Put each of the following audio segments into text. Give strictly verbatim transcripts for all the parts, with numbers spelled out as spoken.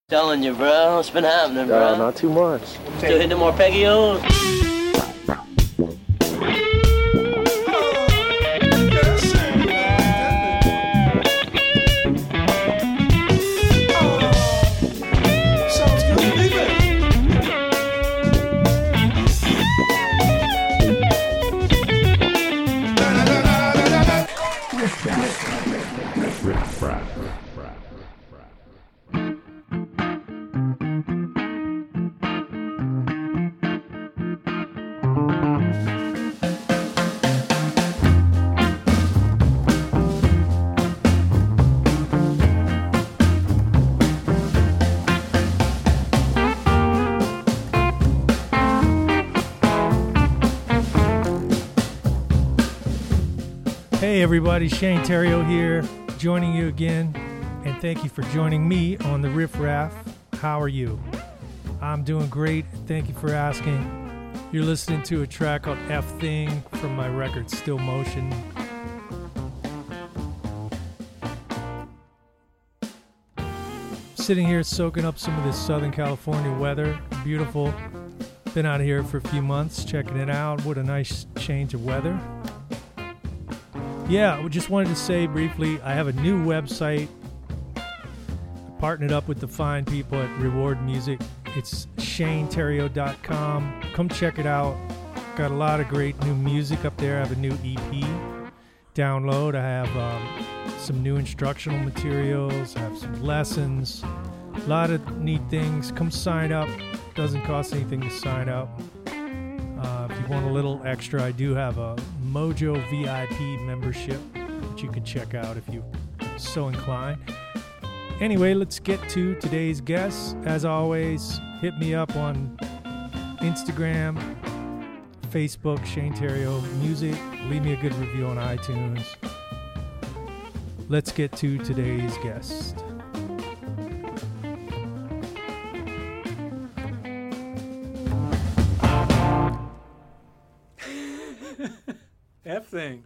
Telling you, bro. What's been happening, bro? Uh, not too much. Still hitting more Peggy-O's? Hey everybody, Shane Theriault here, joining you again, and thank you for joining me on the Riff Raff. How are you? I'm doing great, thank you for asking. You're listening to a track called F Thing from my record Still Motion. Sitting here soaking up some of this Southern California weather, beautiful. Been out here for a few months, checking it out. What a nice change of weather. Yeah, I just wanted to say briefly, I have a new website. I partnered up with the fine people at Reward Music. It's shane theriault dot com. Come check it out. Got a lot of great new music up there. I have a new E P download. I have um, some new instructional materials. I have some lessons. A lot of neat things. Come sign up. Doesn't cost anything to sign up. Uh, if you want a little extra, I do have a Mojo V I P membership that you can check out if you're so inclined. Anyway, let's get to today's guest. As always, hit me up on Instagram, Facebook, Shane Theriault Music. Leave me a good review on iTunes. Let's get to today's guest. F Thing.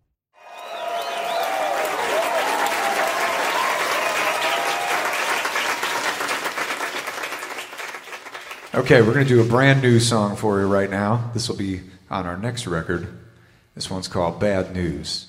Okay, we're going to do a brand new song for you right now. This will be on our next record. This one's called Bad News.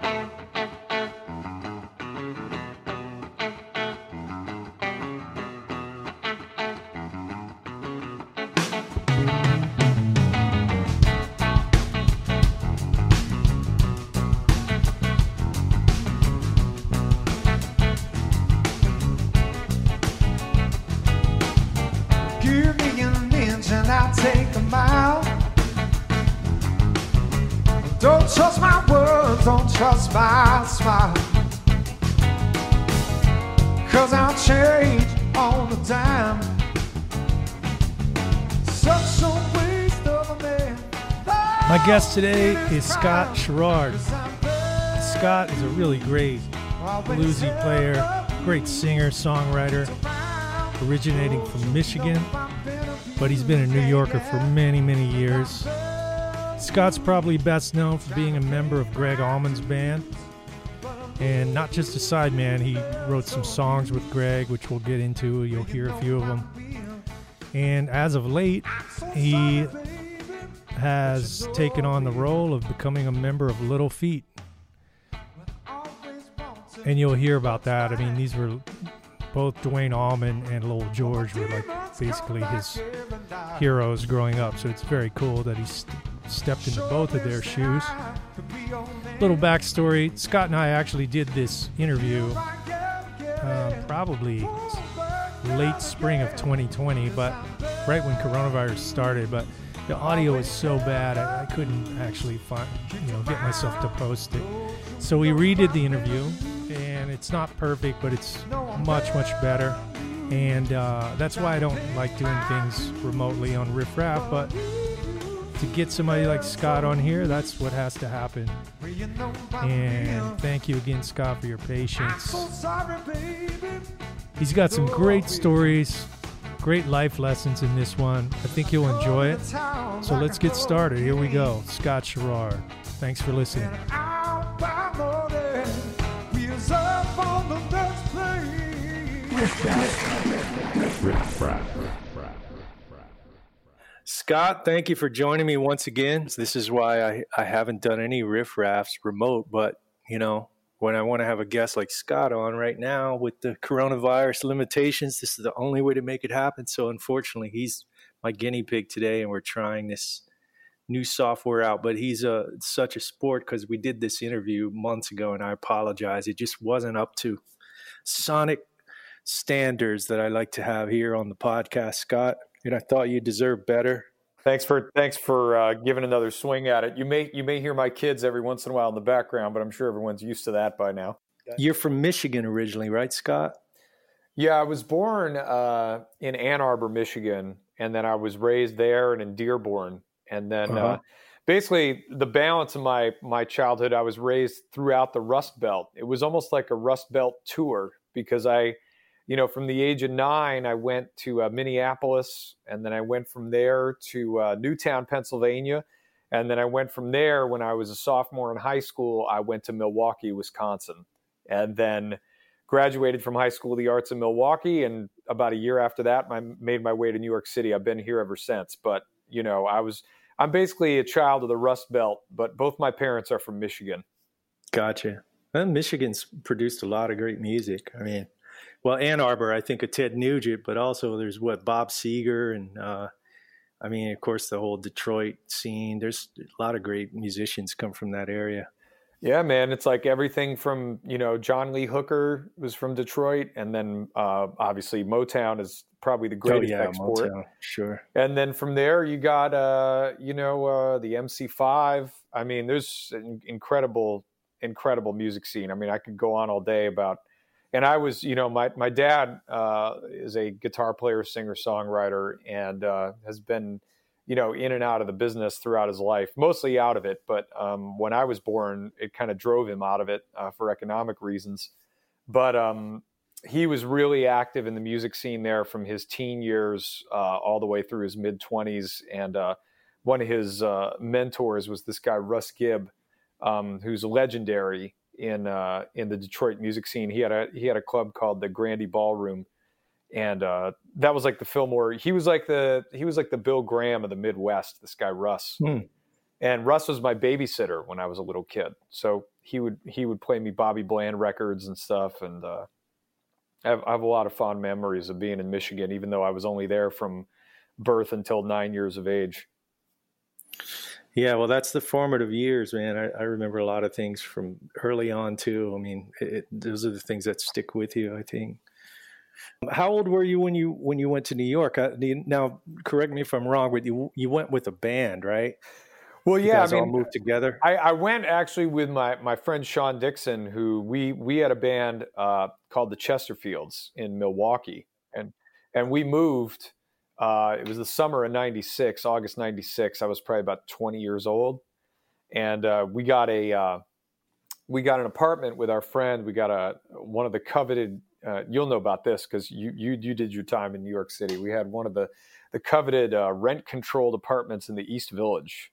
Trust my smile, 'cause I'll change all the time. Such a waste of a man. My guest today is Scott Sherrard. Scott is a really great bluesy player, great singer, songwriter, originating from Michigan, but he's been a New Yorker for many, many years. Scott's probably best known for being a member of Greg Allman's band, and not just a sideman. He wrote some songs with Greg, which we'll get into. You'll hear a few of them. And as of late, he has taken on the role of becoming a member of Little Feat. And you'll hear about that. I mean, these were both Duane Allman and Lowell George were like basically his heroes growing up. So it's very cool that he's stepped into both of their shoes. Little backstory, Scott and I actually did this interview uh, probably late spring of twenty twenty, but right when coronavirus started, but the audio was so bad I, I couldn't actually find, you know, get myself to post it. So we redid the interview, and it's not perfect, but it's much, much better. And uh, that's why I don't like doing things remotely on Riff Raff, but to get somebody like Scott on here, that's what has to happen. And thank you again, Scott, for your patience. He's got some great stories, great life lessons in this one. I think you'll enjoy it. So let's get started. Here we go. Scott Sherrard. Thanks for listening. Scott, thank you for joining me once again. This is why I, I haven't done any riff raffs remote, but, you know, when I want to have a guest like Scott on right now with the coronavirus limitations, this is the only way to make it happen. So unfortunately, he's my guinea pig today, and we're trying this new software out. But he's a, such a sport because we did this interview months ago, and I apologize. It just wasn't up to sonic standards that I like to have here on the podcast, Scott. And I thought you deserved better. Thanks for thanks for uh, giving another swing at it. You may you may hear my kids every once in a while in the background, but I'm sure everyone's used to that by now. You're from Michigan originally, right, Scott? Yeah, I was born uh, in Ann Arbor, Michigan, and then I was raised there and in Dearborn. And then uh-huh. uh, basically the balance of my my childhood, I was raised throughout the Rust Belt. It was almost like a Rust Belt tour because I, you know, from the age of nine, I went to uh, Minneapolis, and then I went from there to uh, Newtown, Pennsylvania. And then I went from there when I was a sophomore in high school, I went to Milwaukee, Wisconsin, and then graduated from High School of the Arts in Milwaukee. And about a year after that, I made my way to New York City. I've been here ever since. But, you know, I was, I'm basically a child of the Rust Belt, but both my parents are from Michigan. Gotcha. Well, Michigan's produced a lot of great music. I mean, well, Ann Arbor, I think of Ted Nugent, but also there's what, Bob Seger, and uh, I mean, of course, the whole Detroit scene. There's a lot of great musicians come from that area. Yeah, man. It's like everything from, you know, John Lee Hooker was from Detroit, and then uh, obviously Motown is probably the greatest oh, yeah, export. Motown, sure. And then from there, you got, uh, you know, uh, the M C five. I mean, there's an incredible, incredible music scene. I mean, I could go on all day about. And I was, you know, my, my dad uh, is a guitar player, singer, songwriter, and uh, has been, you know, in and out of the business throughout his life, mostly out of it. But um, when I was born, it kind of drove him out of it uh, for economic reasons. But um, he was really active in the music scene there from his teen years uh, all the way through his mid-twenties. And uh, one of his uh, mentors was this guy, Russ Gibb, um, who's legendary in uh, in the Detroit music scene. He had a he had a club called the Grandy Ballroom, and uh, that was like the Fillmore. He was like the he was like the Bill Graham of the Midwest. This guy Russ, hmm. and Russ was my babysitter when I was a little kid. So he would he would play me Bobby Bland records and stuff, and uh, I, have, I have a lot of fond memories of being in Michigan, even though I was only there from birth until nine years of age. Yeah, well, that's the formative years, man. I, I remember a lot of things from early on, too. I mean, it, it, those are the things that stick with you, I think. How old were you when you when you went to New York? I, now, correct me if I'm wrong, but you you went with a band, right? Well, yeah, you guys I mean, all moved together. I, I went actually with my my friend Sean Dixon, who we we had a band uh, called the Chesterfields in Milwaukee, and and we moved. Uh, it was the summer of ninety-six, August ninety-six. I was probably about twenty years old. And uh, we got a uh, we got an apartment with our friend. We got a one of the coveted, uh, you'll know about this because you, you you did your time in New York City. We had one of the, the coveted uh, rent-controlled apartments in the East Village.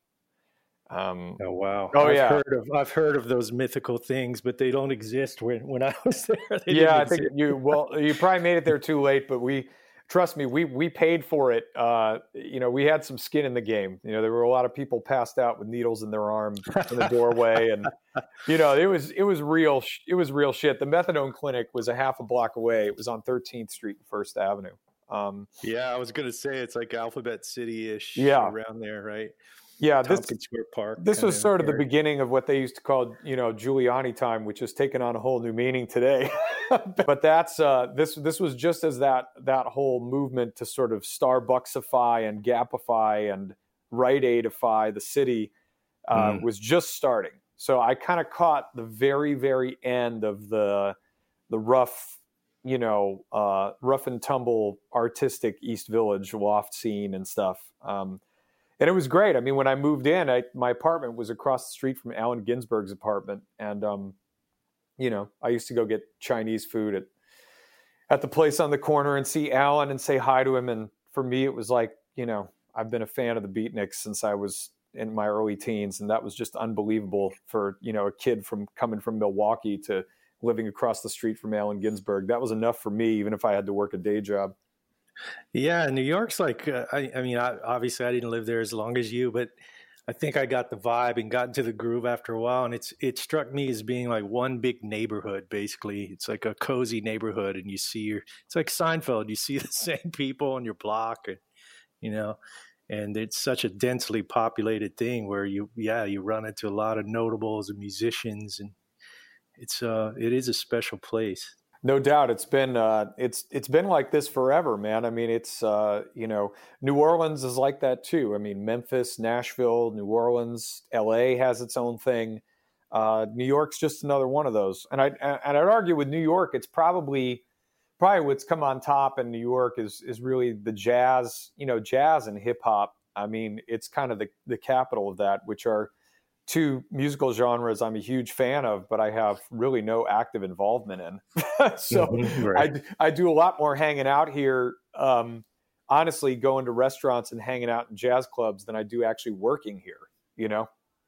Um, oh, wow. Oh, I've yeah. Heard of, I've heard of those mythical things, but they don't exist when, when I was there. They yeah, I exist. think you, well, you probably made it there too late, but we... Trust me, we we paid for it. Uh, you know, we had some skin in the game. You know, there were a lot of people passed out with needles in their arm in the doorway, and you know, it was it was real. It was real shit. The methadone clinic was a half a block away. It was on thirteenth Street and First Avenue. Um, yeah, I was gonna say it's like Alphabet City-ish. Yeah. Around there, right? Yeah, Tompkins this Square Park. This was sort of the area. beginning of what they used to call, you know, Giuliani time, which has taken on a whole new meaning today. But that's uh, this this was just as that that whole movement to sort of Starbucksify and Gapify and Rite Aidify the city uh, mm. was just starting. So I kind of caught the very very end of the the rough, you know, uh, rough and tumble artistic East Village loft scene and stuff. Um, And it was great. I mean, when I moved in, I, my apartment was across the street from Allen Ginsberg's apartment. And, um, you know, I used to go get Chinese food at at the place on the corner and see Allen and say hi to him. And for me, it was like, you know, I've been a fan of the Beatniks since I was in my early teens. And that was just unbelievable for, you know, a kid from coming from Milwaukee to living across the street from Allen Ginsberg. That was enough for me, even if I had to work a day job. Yeah, New York's like, uh, I, I mean, I, obviously I didn't live there as long as you, but I think I got the vibe and got into the groove after a while. And it's it struck me as being like one big neighborhood, basically. It's like a cozy neighborhood, and you see your, it's like Seinfeld. You see the same people on your block, and, you know, and it's such a densely populated thing where you, yeah, you run into a lot of notables and musicians, and it's uh, it is a special place. No doubt, it's been uh, it's it's been like this forever, man. I mean, it's uh, you know, New Orleans is like that too. I mean, Memphis, Nashville, New Orleans, L A has its own thing. Uh, New York's just another one of those. And I and I'd argue with New York, it's probably probably what's come on top in New York is is really the jazz, you know, jazz and hip hop. I mean, it's kind of the the capital of that, which are two musical genres I'm a huge fan of, but I have really no active involvement in. so mm-hmm, right. I, I do a lot more hanging out here, um, honestly, going to restaurants and hanging out in jazz clubs than I do actually working here, you know?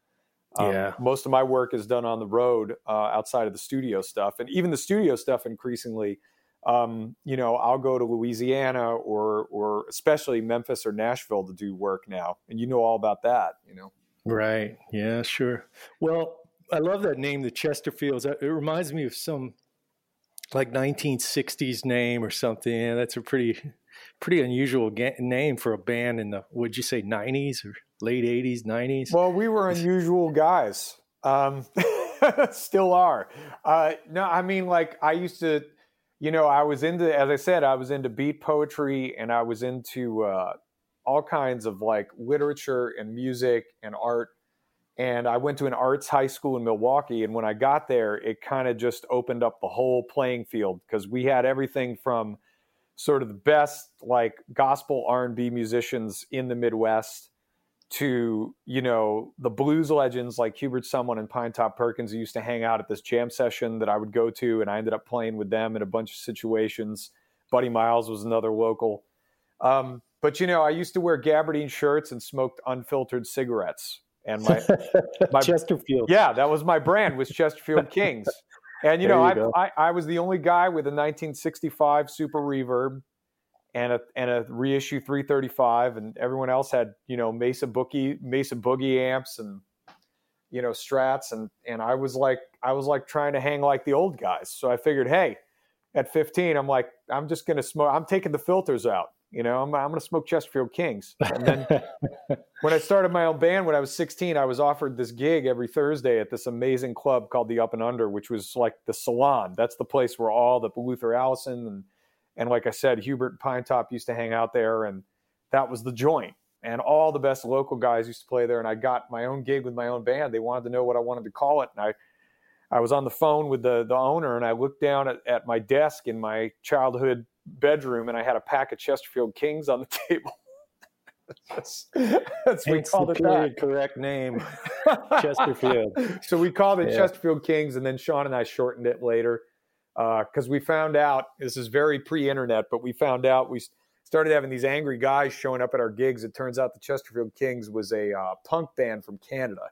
Um, yeah. Most of my work is done on the road uh, outside of the studio stuff. And even the studio stuff increasingly, um, you know, I'll go to Louisiana or or especially Memphis or Nashville to do work now. And you know all about that, you know? Right. Yeah, sure. Well, I love that name, the Chesterfields. It reminds me of some like nineteen sixties name or something. Yeah, that's a pretty, pretty unusual ga- name for a band in the, would you say nineties or late eighties, nineties? Well, we were unusual guys. Um, still are. Uh, no, I mean, like I used to, you know, I was into, as I said, I was into beat poetry, and I was into, uh, all kinds of like literature and music and art. And I went to an arts high school in Milwaukee. And when I got there, it kind of just opened up the whole playing field, because we had everything from sort of the best like gospel R and B musicians in the Midwest to, you know, the blues legends like Hubert Sumlin and Pine Top Perkins, who used to hang out at this jam session that I would go to. And I ended up playing with them in a bunch of situations. Buddy Miles was another local. Um, But, you know, I used to wear gabardine shirts and smoked unfiltered cigarettes. And my, my Chesterfield. Yeah, that was my brand, was Chesterfield Kings. And, you know, you I, I I was the only guy with a nineteen sixty-five Super Reverb and a and a reissue three thirty-five. And everyone else had, you know, Mesa Boogie, Mesa Boogie amps and, you know, Strats. And, and I was like, I was like trying to hang like the old guys. So I figured, hey, at fifteen, I'm like, I'm just going to smoke. I'm taking the filters out. You know, I'm, I'm going to smoke Chesterfield Kings. And then when I started my own band, when I was sixteen, I was offered this gig every Thursday at this amazing club called the Up and Under, which was like the salon. That's the place where all the Luther Allison and, and like I said, Hubert and Pine Top used to hang out there. And that was the joint. And all the best local guys used to play there. And I got my own gig with my own band. They wanted to know what I wanted to call it. And I, I was on the phone with the, the owner, and I looked down at, at my desk in my childhood bedroom, and I had a pack of Chesterfield Kings on the table. that's, that's we it's called the it period that. correct name, Chesterfield. So we called it Yeah. Chesterfield Kings, and then Sean and I shortened it later because uh, we found out, this is very pre-internet, but we found out we started having these angry guys showing up at our gigs. It turns out the Chesterfield Kings was a uh, punk band from Canada.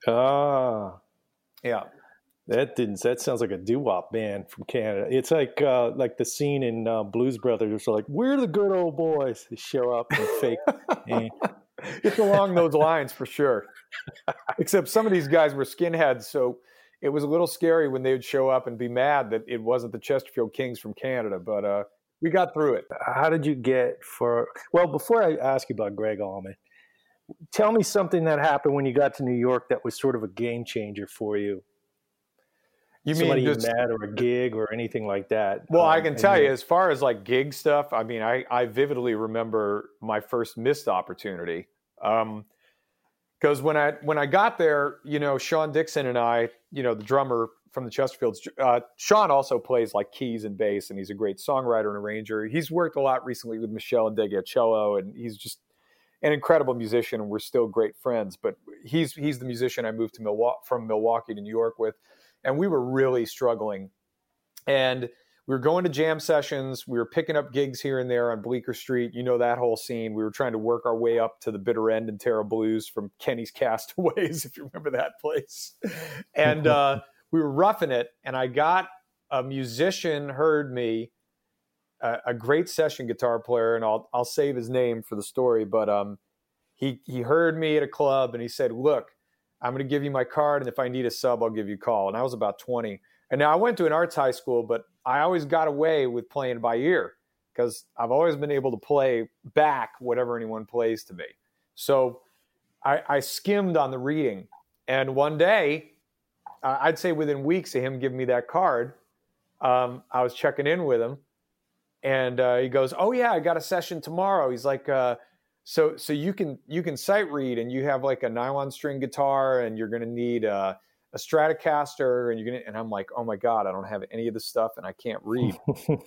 Ah, Yeah. that didn't. That sounds like a doo-wop band from Canada. It's like uh, like the scene in uh, Blues Brothers. They're like, we're the good old boys. They show up and fake. eh. It's along those lines for sure. Except some of these guys were skinheads, so it was a little scary when they would show up and be mad that it wasn't the Chesterfield Kings from Canada. But uh, we got through it. How did you get for? Well, before I ask you about Gregg Allman, tell me something that happened when you got to New York that was sort of a game changer for you. You Somebody mean you just, met or a gig or anything like that? well, um, I can and tell you, as far as like gig stuff, I mean, I, I vividly remember my first missed opportunity. Um, because when I when I got there, you know, Sean Dixon and I, you know, the drummer from the Chesterfields, uh, Sean also plays like keys and bass, and he's a great songwriter and arranger. He's worked a lot recently with Michelle and Degiacello, and he's just an incredible musician, and we're still great friends. But he's he's the musician I moved to Milwaukee from Milwaukee to New York with. And we were really struggling. And we were going to jam sessions. We were picking up gigs here and there on Bleecker Street. You know that whole scene. We were trying to work our way up to the Bitter End and Terra Blues from Kenny's Castaways, if you remember that place. And uh, we were roughing it. And I got a musician heard me a, a great session guitar player, and I'll I'll save his name for the story. But um, he he heard me at a club, and he said, "Look, I'm going to give you my card, and if I need a sub, I'll give you a call." And I was about twenty. And now I went to an arts high school, but I always got away with playing by ear because I've always been able to play back whatever anyone plays to me. So I, I skimmed on the reading. And one day, uh, I'd say within weeks of him giving me that card, um, I was checking in with him. And uh, he goes, "Oh, yeah, I got a session tomorrow." He's like, uh, so so you can you can sight read, and you have like a nylon string guitar, and you're going to need uh, a Stratocaster, and you're gonna. And I'm like, "Oh my God, I don't have any of this stuff, and I can't read."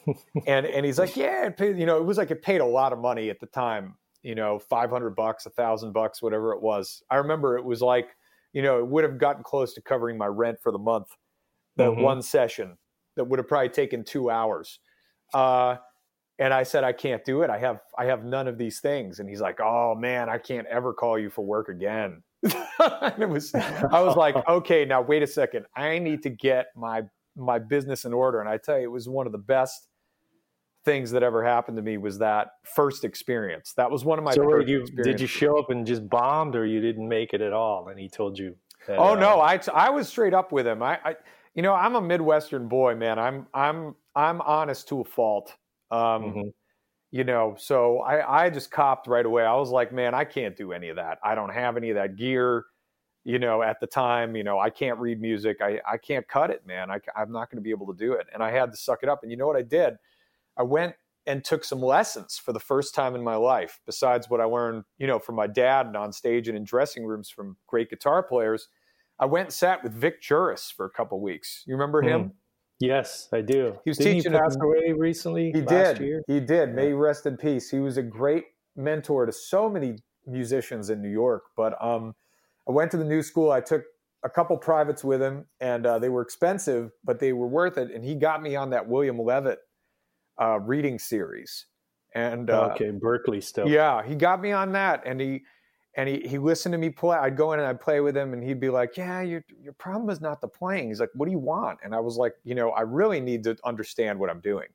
and and he's like, "Yeah, it paid, you know, it was like it paid a lot of money at the time, you know, five hundred bucks, a thousand bucks, whatever it was." I remember it was like, you know, it would have gotten close to covering my rent for the month. That mm-hmm. one session that would have probably taken two hours. Uh, And I said, "I can't do it. I have I have none of these things." And he's like, "Oh man, I can't ever call you for work again." and it was, I was like, "Okay, now wait a second. I need to get my my business in order." And I tell you, it was one of the best things that ever happened to me was that first experience. That was one of my so first did you, experiences. Did you show up and just bombed, or you didn't make it at all? And he told you that, Oh uh, no, I I was straight up with him. I, I you know, I'm a Midwestern boy, man. I'm I'm I'm honest to a fault. Um, mm-hmm. You know, so I, I just copped right away. I was like, man, I can't do any of that. I don't have any of that gear, you know, at the time. You know, I can't read music. I, I can't cut it, man. I, I'm not going to be able to do it. And I had to suck it up. And you know what I did? I went and took some lessons for the first time in my life, besides what I learned, you know, from my dad and on stage and in dressing rooms from great guitar players. I went and sat with Vic Juris for a couple weeks. You remember him? Mm. Yes, I do. He was Didn't teaching. He pass away recently. He last did. Year? He did. Yeah. May he rest in peace. He was a great mentor to so many musicians in New York. But um, I went to the New School. I took a couple privates with him, and uh, they were expensive, but they were worth it. And he got me on that William Levitt uh, reading series. And uh, okay, Berkeley stuff. Yeah, he got me on that, and he. And he, he listened to me play. I'd go in and I'd play with him, and he'd be like, "Yeah, your your problem is not the playing." He's like, "What do you want?" And I was like, "You know, I really need to understand what I'm doing."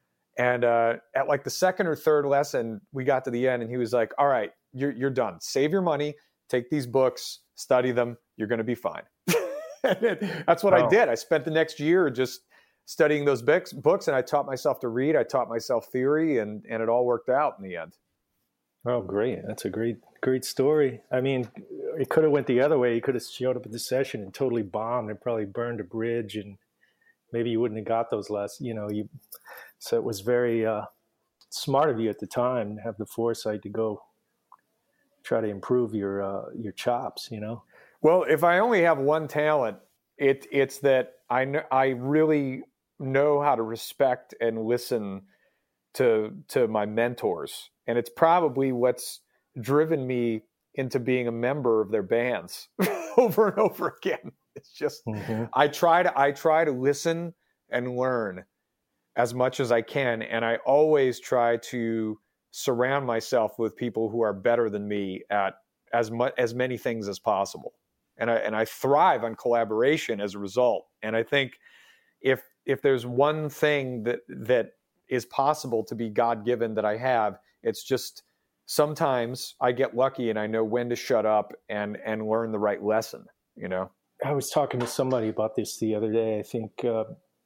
And uh, at like the second or third lesson, we got to the end, and he was like, "All right, you're you're done. Save your money. Take these books, study them. You're going to be fine." And it, that's what oh. I did. I spent the next year just studying those books, books, and I taught myself to read. I taught myself theory, and and it all worked out in the end. Oh, great. That's a great, great story. I mean, it could have went the other way. You could have showed up at the session and totally bombed and probably burned a bridge, and maybe you wouldn't have got those lessons, you know, you, so it was very uh, smart of you at the time to have the foresight to go try to improve your, uh, your chops, you know? Well, if I only have one talent, it, it's that I know, I really know how to respect and listen to, to my mentors. And it's probably what's driven me into being a member of their bands over and over again. It's just, mm-hmm. I try to, I try to listen and learn as much as I can. And I always try to surround myself with people who are better than me at as much, as many things as possible. And I, and I thrive on collaboration as a result. And I think if, if there's one thing that, that is possible to be God-given that I have, it's just sometimes I get lucky and I know when to shut up and, and learn the right lesson, you know? I was talking to somebody about this the other day. I think uh,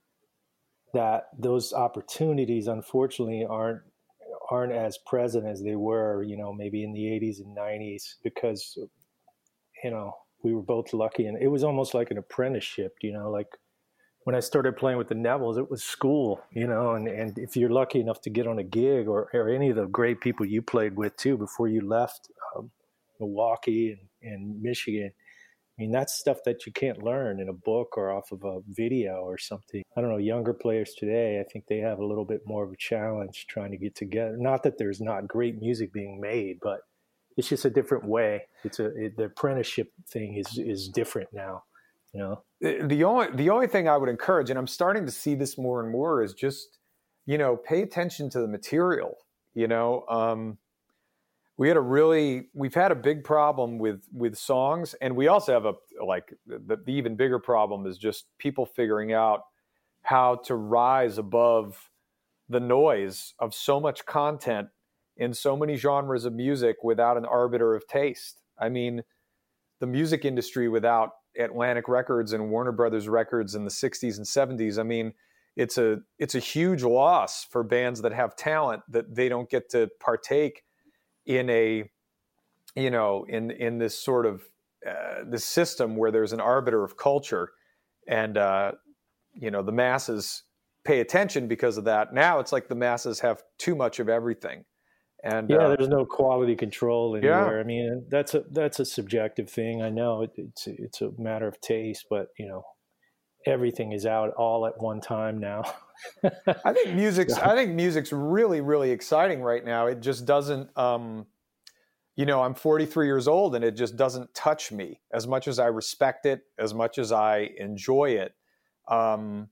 that those opportunities, unfortunately, aren't aren't as present as they were, you know, maybe in the eighties and nineties, because, you know, we were both lucky. And it was almost like an apprenticeship, you know, like when I started playing with the Nevilles, it was school, you know, and, and if you're lucky enough to get on a gig, or, or any of the great people you played with too before you left um, Milwaukee and, and Michigan, I mean, that's stuff that you can't learn in a book or off of a video or something. I don't know, younger players today, I think they have a little bit more of a challenge trying to get together. Not that there's not great music being made, but it's just a different way. It's a it, the apprenticeship thing is is different now. You know, the only the only thing I would encourage, and I'm starting to see this more and more, is just, you know, pay attention to the material. You know, um, we had a really we've had a big problem with with songs, and we also have a like the, the even bigger problem is just people figuring out how to rise above the noise of so much content in so many genres of music without an arbiter of taste. I mean, the music industry without Atlantic Records and Warner Brothers Records in the sixties and seventies, I mean, it's a it's a huge loss for bands that have talent that they don't get to partake in a, you know, in in this sort of uh, this system where there's an arbiter of culture, and uh, you know, the masses pay attention because of that. Now it's like the masses have too much of everything. And yeah, uh, there's no quality control anywhere. Yeah. I mean, that's a that's a subjective thing. I know it, it's it's a matter of taste, but you know, everything is out all at one time now. I think music's I think music's really really exciting right now. It just doesn't. Um, you know, I'm forty-three years old, and it just doesn't touch me as much as I respect it, as much as I enjoy it. Um,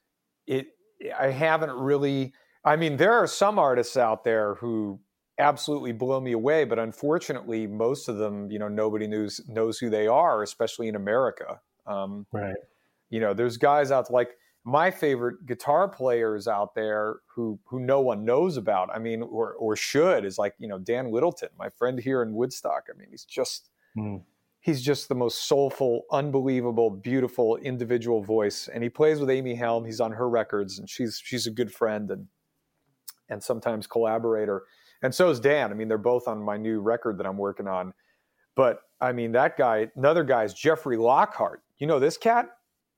it I haven't really. I mean, there are some artists out there who absolutely blow me away, but unfortunately, most of them, you know, nobody knows knows who they are, especially in America. Um, Right. You know, there's guys out like my favorite guitar players out there who who no one knows about. I mean, or or should is like, you know, Dan Littleton, my friend here in Woodstock. I mean, he's just Mm. he's just the most soulful, unbelievable, beautiful individual voice, and he plays with Amy Helm. He's on her records, and she's she's a good friend and and sometimes collaborator. And so is Dan. I mean, they're both on my new record that I'm working on. But I mean, that guy, another guy is Jeffrey Lockhart. You know this cat?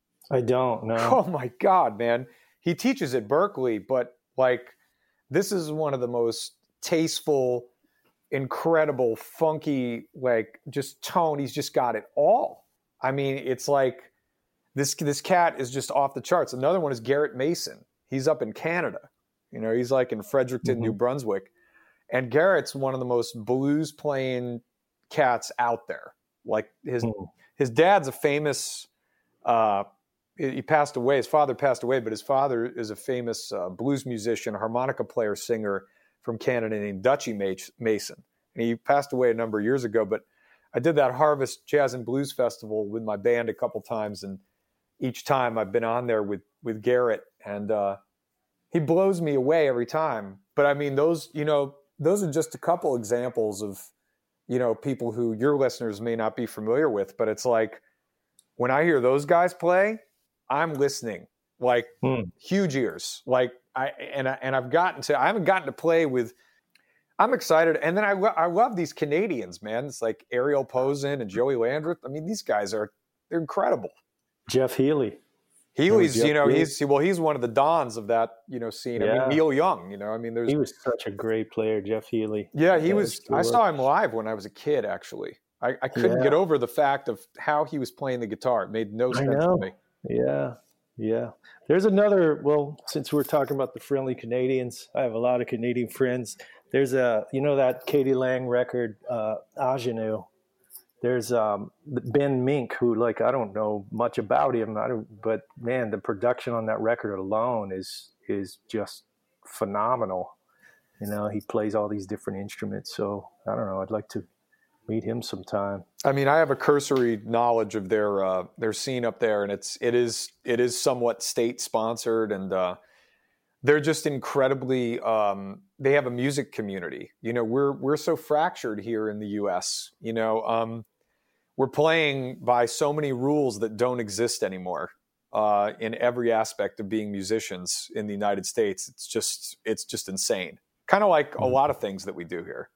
I don't know. Oh my God, man. He teaches at Berkeley, but like, this is one of the most tasteful, incredible, funky, like just tone. He's just got it all. I mean, it's like this, this cat is just off the charts. Another one is Garrett Mason. He's up in Canada. You know, he's like in Fredericton, Mm-hmm. New Brunswick. And Garrett's one of the most blues playing cats out there. Like his, Mm. his dad's a famous, uh, he passed away. His father passed away, but his father is a famous uh, blues musician, harmonica player, singer from Canada named Dutchie Mason. And he passed away a number of years ago, but I did that Harvest Jazz and Blues Festival with my band a couple times. And each time I've been on there with, with Garrett, and uh, he blows me away every time. But I mean, those, you know, those are just a couple examples of, you know, people who your listeners may not be familiar with, but it's like, when I hear those guys play, I'm listening, like Hmm. huge ears. Like I, and I, and I've gotten to, I haven't gotten to play with, I'm excited. And then I, lo- I love these Canadians, man. It's like Ariel Posen and Joey Landreth. I mean, these guys are, they're incredible. Jeff Healey. Healy's, Jeff you know, Healey. he's, well, he's one of the dons of that, you know, scene. I Yeah. mean, Neil Young, you know, I mean, there's, He was such a great player, Jeff Healey. yeah, he Yeah, was, he I was. saw him live when I was a kid, actually. I, I couldn't Yeah. get over the fact of how he was playing the guitar. It made no I sense to know. me. Yeah, yeah. There's another. Well, since we're talking about the friendly Canadians, I have a lot of Canadian friends. There's a, you know, that Katie Lang record, uh, Ingenue. There's um, Ben Mink, who, like, I don't know much about him, I don't, but man, the production on that record alone is is just phenomenal. You know, he plays all these different instruments. So I don't know. I'd like to meet him sometime. I mean, I have a cursory knowledge of their uh, their scene up there, and it's it is it is somewhat state sponsored, and uh, they're just incredibly. Um, they have a music community. You know, we're we're so fractured here in the U S. You know, um, we're playing by so many rules that don't exist anymore uh, in every aspect of being musicians in the United States. It's just it's just insane. Kind of like a lot of things that we do here.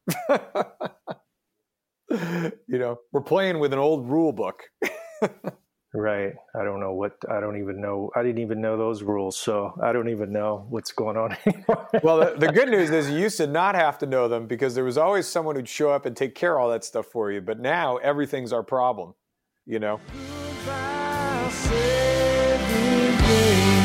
You know, we're playing with an old rule book. Right. I don't know what, I don't even know. I didn't even know those rules. So I don't even know what's going on anymore. Well, the, the good news is you used to not have to know them because there was always someone who'd show up and take care of all that stuff for you. But now everything's our problem, you know? Goodbye, saving grace.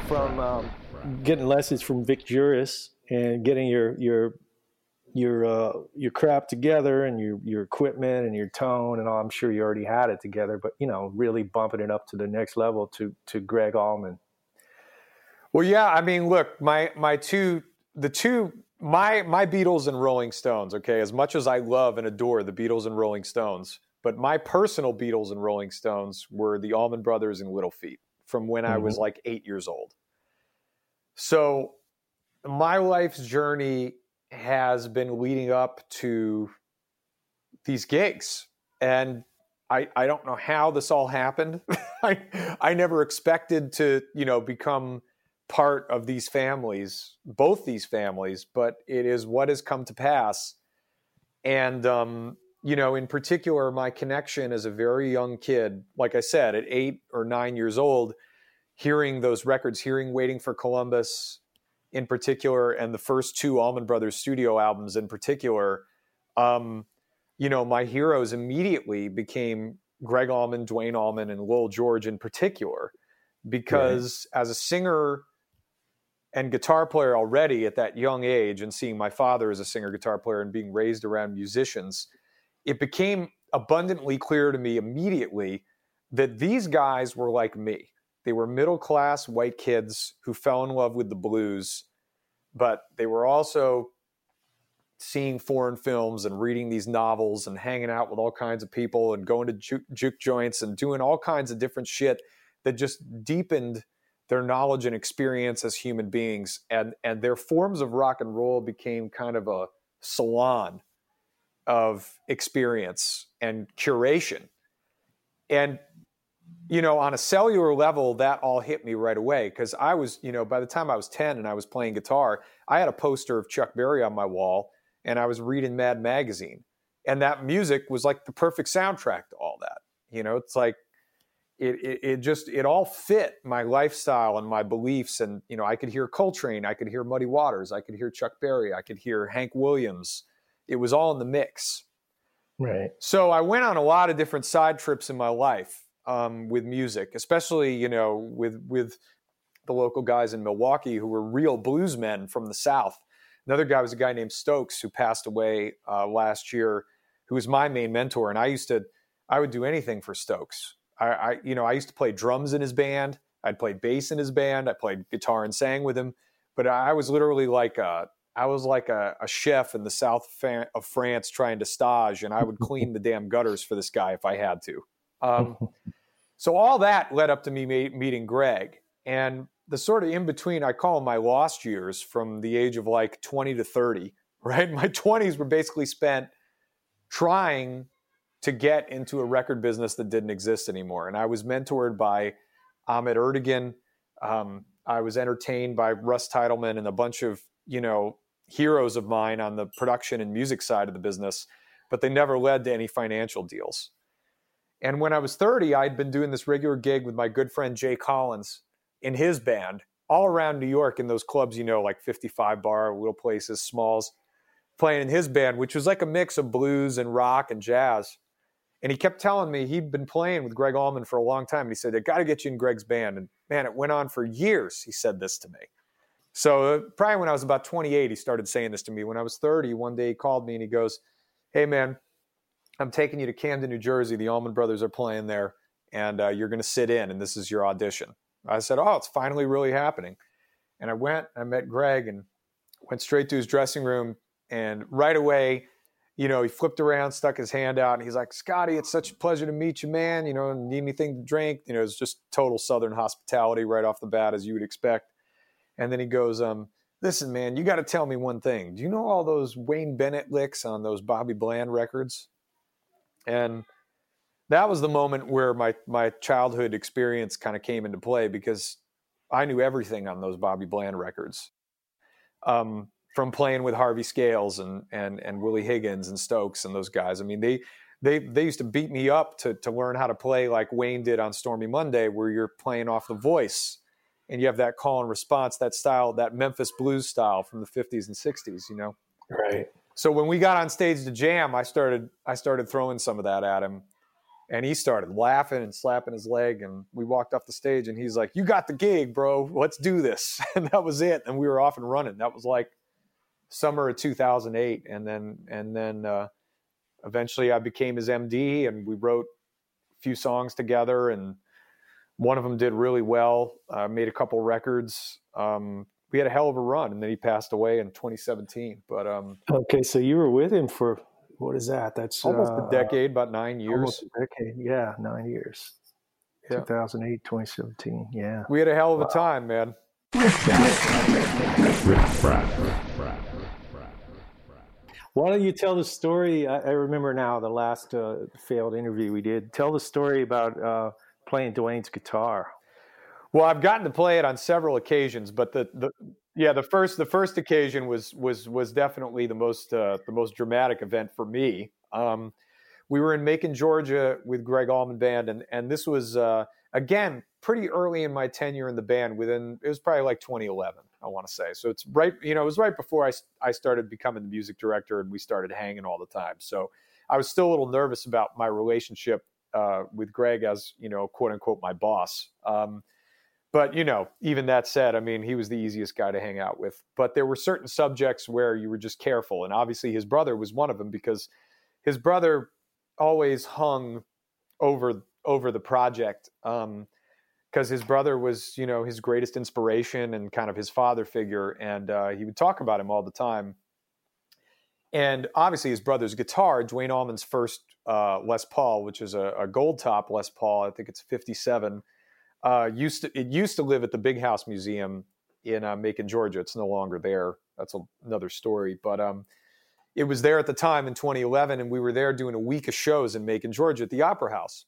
from um, getting lessons from Vic Juris and getting your your your uh, your crap together and your your equipment and your tone and all. I'm sure you already had it together, but you know, really bumping it up to the next level to to Gregg Allman. Well, yeah, I mean, look, my my two the two my my Beatles and Rolling Stones. Okay, as much as I love and adore the Beatles and Rolling Stones, but my personal Beatles and Rolling Stones were the Allman Brothers and Little Feat from when mm-hmm. I was like eight years old. So my life's journey has been leading up to these gigs, and I I don't know how this all happened. I I never expected to, you know, become part of these families, both these families, but it is what has come to pass. And, um, you know, in particular, my connection as a very young kid, like I said, at eight or nine years old, hearing those records, hearing Waiting for Columbus in particular, and the first two Allman Brothers studio albums in particular, um, you know, my heroes immediately became Gregg Allman, Duane Allman, and Lowell George in particular, because right. as a singer and guitar player already at that young age, and seeing my father as a singer guitar player and being raised around musicians, it became abundantly clear to me immediately that these guys were like me. They were middle-class white kids who fell in love with the blues, but they were also seeing foreign films and reading these novels and hanging out with all kinds of people and going to juke, juke joints and doing all kinds of different shit that just deepened their knowledge and experience as human beings. And, and their forms of rock and roll became kind of a salon of experience and curation. And, you know, on a cellular level, that all hit me right away, because I was, you know, by the time I was ten and I was playing guitar, I had a poster of Chuck Berry on my wall, and I was reading Mad Magazine. And that music was like the perfect soundtrack to all that. You know, it's like, It, it it just, it all fit my lifestyle and my beliefs. And, you know, I could hear Coltrane, I could hear Muddy Waters, I could hear Chuck Berry, I could hear Hank Williams. It was all in the mix. Right. So I went on a lot of different side trips in my life um, with music, especially, you know, with, with the local guys in Milwaukee who were real blues men from the South. Another guy was a guy named Stokes, who passed away uh, last year, who was my main mentor. And I used to, I would do anything for Stokes. I, I, you know, I used to play drums in his band. I'd play bass in his band. I played guitar and sang with him. But I was literally like a, I was like a, a chef in the south of France trying to stage, and I would clean the damn gutters for this guy if I had to. Um, so all that led up to me meeting Gregg. And the sort of in between, I call them my lost years, from the age of like twenty to thirty, right? My twenties were basically spent trying to get into a record business that didn't exist anymore. And I was mentored by Ahmet Ertegun. Um, I was entertained by Russ Titleman and a bunch of, you know, heroes of mine on the production and music side of the business, but they never led to any financial deals. And when I was thirty, I'd been doing this regular gig with my good friend Jay Collins in his band all around New York in those clubs, you know, like fifty-five bar, little places, smalls, playing in his band, which was like a mix of blues and rock and jazz. And he kept telling me he'd been playing with Gregg Allman for a long time. And he said, I got to get you in Gregg's band. And man, it went on for years. He said this to me. So uh, probably when I was about twenty-eight, he started saying this to me. When I was thirty, one day he called me and he goes, hey man, I'm taking you to Camden, New Jersey. The Allman Brothers are playing there, and uh, you're going to sit in, and this is your audition. I said, oh, it's finally really happening. And I went, I met Gregg and went straight to his dressing room. And right away, you know, he flipped around, stuck his hand out, and he's like, Scotty, it's such a pleasure to meet you, man. You know, need anything to drink? You know, it's just total Southern hospitality right off the bat, as you would expect. And then he goes, um, listen, man, you got to tell me one thing. Do you know all those Wayne Bennett licks on those Bobby Bland records? And that was the moment where my, my childhood experience kind of came into play, because I knew everything on those Bobby Bland records. Um, from playing with Harvey Scales and, and, and Willie Higgins and Stokes and those guys. I mean, they, they, they used to beat me up to, to learn how to play like Wayne did on Stormy Monday, where you're playing off the voice and you have that call and response, that style, that Memphis blues style from the fifties and sixties, you know? Right. So when we got on stage to jam, I started, I started throwing some of that at him. And he started laughing and slapping his leg. And we walked off the stage and he's like, you got the gig, bro. Let's do this. And that was it. And we were off and running. That was like summer of two thousand eight. And then, and then uh, eventually I became his M D and we wrote a few songs together. And one of them did really well. I uh, made a couple records. Um, we had a hell of a run. And then he passed away in twenty seventeen. But um, okay, so you were with him for... What is that? That's almost uh, a decade, about nine years. Almost a decade, yeah, nine years. Yeah. two thousand eight, twenty seventeen, yeah. We had a hell of wow. a time, man. Why don't you tell the story? I, I remember now the last uh, failed interview we did. Tell the story about uh, playing Duane's guitar. Well, I've gotten to play it on several occasions, but the, the yeah the first the first occasion was was was definitely the most uh, the most dramatic event for me. Um, we were in Macon, Georgia, with Gregg Allman Band, and and this was uh, again pretty early in my tenure in the band. Within it was probably like twenty eleven, I want to say. So it's right, you know, it was right before I I started becoming the music director, and we started hanging all the time. So I was still a little nervous about my relationship uh, with Gregg as, you know, quote unquote my boss. Um, But, you know, even that said, I mean, he was the easiest guy to hang out with. But there were certain subjects where you were just careful. And obviously his brother was one of them, because his brother always hung over over the project, um, because his brother was, you know, his greatest inspiration and kind of his father figure. And uh, he would talk about him all the time. And obviously his brother's guitar, Duane Allman's first uh, Les Paul, which is a, a gold top Les Paul, I think it's fifty-seven, Uh, used to it used to live at the Big House Museum in uh, Macon, Georgia. It's no longer there. That's a, another story. But um, it was there at the time in twenty eleven, and we were there doing a week of shows in Macon, Georgia at the Opera House.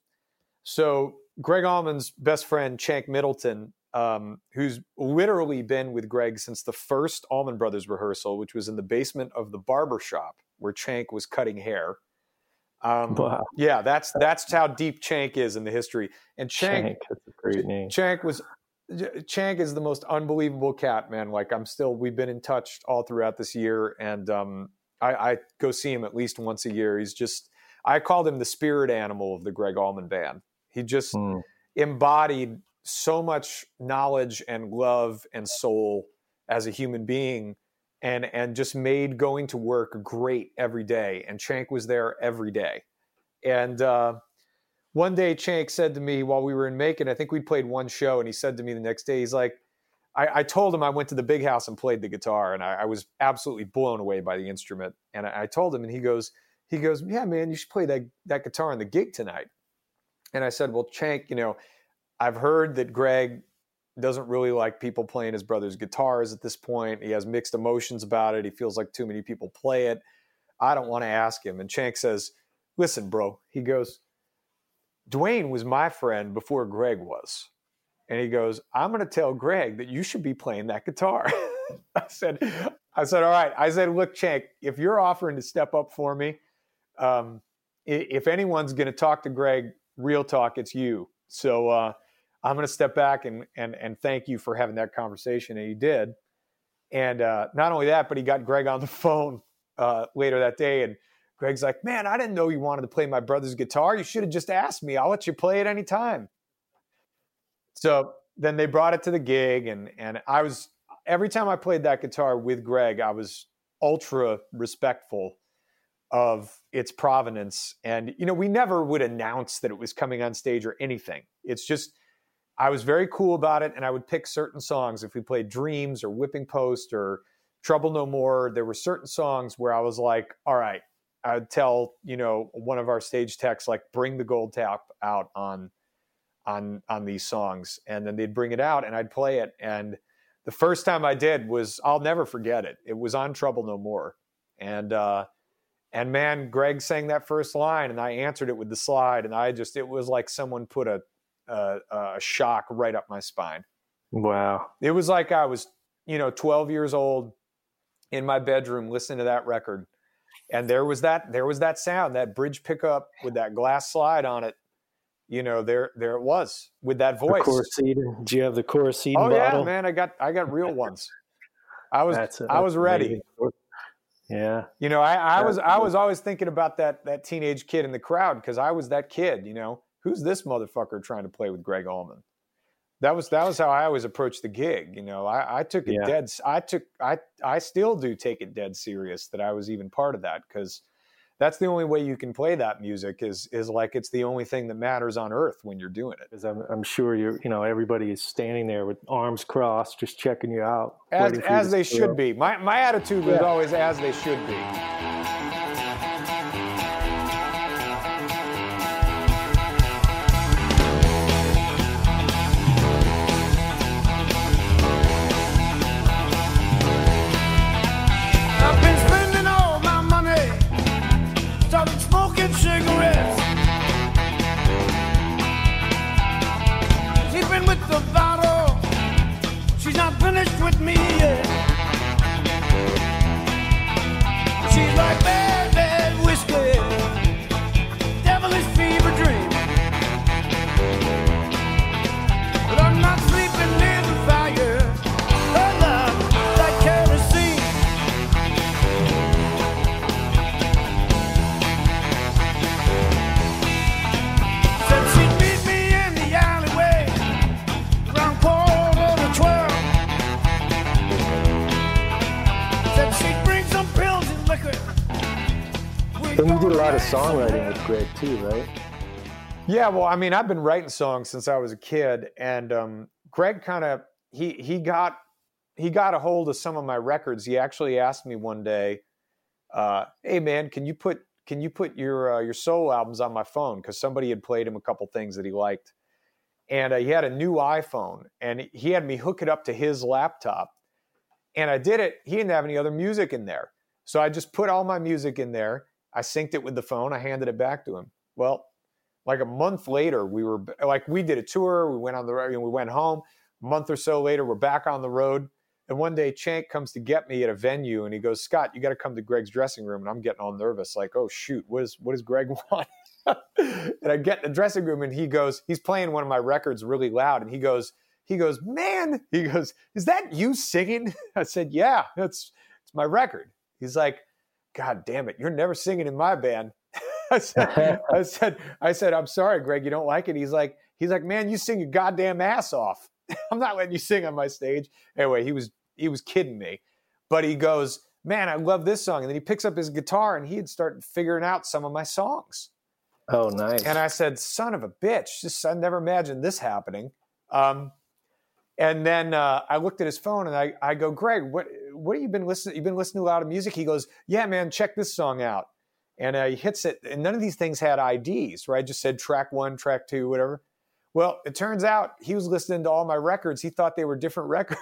So Gregg Allman's best friend, Chank Middleton, um, who's literally been with Gregg since the first Allman Brothers rehearsal, which was in the basement of the barber shop where Chank was cutting hair. Um, wow. Yeah, that's that's how deep Chank is in the history. And Chank, Chank, that's a great name. Chank was Chank is the most unbelievable cat, man. Like I'm still, we've been in touch all throughout this year, and um, I, I go see him at least once a year. He's just, I called him the spirit animal of the Gregg Allman Band. He just mm. embodied so much knowledge and love and soul as a human being. And and just made going to work great every day. And Chank was there every day. And uh, one day Chank said to me while we were in Macon, I think we played one show, and he said to me the next day, he's like, I, I told him I went to the Big House and played the guitar, and I, I was absolutely blown away by the instrument. And I, I told him, and he goes, he goes, yeah, man, you should play that, that guitar on the gig tonight. And I said, well, Chank, you know, I've heard that Gregg doesn't really like people playing his brother's guitars at this point. He has mixed emotions about it. He feels like too many people play it. I don't want to ask him. And Chank says, listen, bro, he goes, Duane was my friend before Gregg was. And he goes, I'm going to tell Gregg that you should be playing that guitar. I said, I said, all right. I said, look, Chank, if you're offering to step up for me, um, if anyone's going to talk to Gregg, real talk, it's you. So, uh, I'm going to step back and, and, and thank you for having that conversation. And he did. And uh, not only that, but he got Gregg on the phone uh, later that day. And Gregg's like, man, I didn't know you wanted to play my brother's guitar. You should have just asked me. I'll let you play it anytime. So then they brought it to the gig. And, and I was, every time I played that guitar with Gregg, I was ultra respectful of its provenance. And, you know, we never would announce that it was coming on stage or anything. It's just, I was very cool about it, and I would pick certain songs. If we played Dreams or Whipping Post or Trouble No More, there were certain songs where I was like, all right, I'd tell, you know, one of our stage techs, like, bring the gold tap out on, on, on these songs. And then they'd bring it out and I'd play it. And the first time I did was, I'll never forget it. It was on Trouble No More. And, uh, and man, Gregg sang that first line and I answered it with the slide. And I just, it was like someone put a, a, a shock right up my spine. Wow. It was like I was, you know, twelve years old in my bedroom listening to that record. And there was that, there was that sound, that bridge pickup with that glass slide on it. You know, there, there it was with that voice. The Coricidin. Do you have the Coricidin oh, bottle? Yeah, man, I got, I got real ones. I was, That's a, I was ready. amazing. Yeah. You know, I, I was I was always thinking about that that teenage kid in the crowd because I was that kid. You know, who's this motherfucker trying to play with Gregg Allman? That was that was how I always approached the gig. You know, I, I took it Yeah. dead. I took I I still do take it dead serious that I was even part of that because that's the only way you can play that music is is like it's the only thing that matters on earth when you're doing it. Because I'm, I'm sure you're, you know, everybody is standing there with arms crossed, just checking you out. As waiting for you as to they throw. should be. My my attitude was Yeah. always as they should be. I've been spending all my money, started smoking cigarettes, sleeping with the bottle, she's not finished with me yet. She's like bad, bad whiskey, devilish fever dream. But I'm not sleeping near the fire, her love like kerosene. Said she'd meet me in the alleyway around quarter to twelve. Said she'd bring some pills and liquor. And you did a lot of songwriting with Greg too, right? Yeah, well, I mean, I've been writing songs since I was a kid, and um, Greg kind of he he got he got a hold of some of my records. He actually asked me one day, uh, "Hey, man, can you put can you put your uh, your solo albums on my phone?" Because somebody had played him a couple things that he liked, and uh, he had a new iPhone, and he had me hook it up to his laptop, and I did it. He didn't have any other music in there, so I just put all my music in there. I synced it with the phone. I handed it back to him. Well, like a month later, we were like, we did a tour. We went on the road and we went home. A month or so later, we're back on the road. And one day, Chank comes to get me at a venue and he goes, "Scott, you got to come to Greg's dressing room." And I'm getting all nervous, like, oh, shoot, what, is, what does Greg want? And I get in the dressing room and he goes, he's playing one of my records really loud. And he goes, he goes, "Man," he goes, "is that you singing?" I said, "Yeah, it's, it's my record." He's like, "God damn it, you're never singing in my band." I said, I said, I said, "I'm sorry, Greg, you don't like it." He's like, he's like, "Man, you sing your goddamn ass off. I'm not letting you sing on my stage." Anyway, he was he was kidding me, but he goes, "Man, I love this song." And then he picks up his guitar and he had started figuring out some of my songs. Oh, nice. And I said, "Son of a bitch, just I never imagined this happening." Um, and then uh, I looked at his phone and I, I go, "Greg, what what have you been listening? You've been listening to a lot of music?" He goes, "Yeah, man, check this song out." And uh, he hits it, and none of these things had I Ds, right? Just said track one, track two, whatever. Well, it turns out he was listening to all my records. He thought they were different records.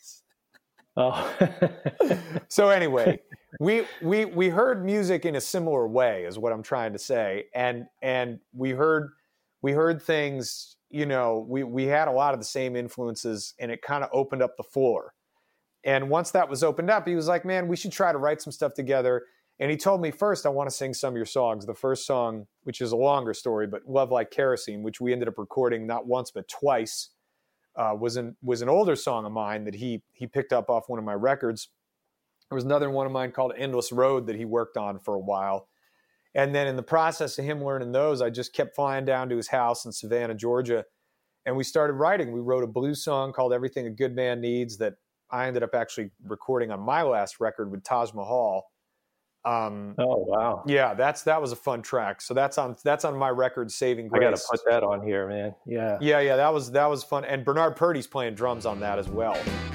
Oh. So anyway, we we we heard music in a similar way, is what I'm trying to say, and and we heard we heard things. You know, we we had a lot of the same influences, and it kind of opened up the floor. And once that was opened up, he was like, "Man, we should try to write some stuff together." And he told me, first, I want to sing some of your songs. The first song, which is a longer story, but Love Like Kerosene, which we ended up recording not once but twice, uh, was an was an older song of mine that he he picked up off one of my records. There was another one of mine called Endless Road that he worked on for a while. And then in the process of him learning those, I just kept flying down to his house in Savannah, Georgia, and we started writing. We wrote a blues song called Everything a Good Man Needs that I ended up actually recording on my last record with Taj Mahal. Um, Oh, wow. yeah, that's that was a fun track. So that's on that's on my record, Saving I Grace. got to put that on here, man. Yeah. Yeah, yeah, that was that was fun. And Bernard Purdy's playing drums on that as well.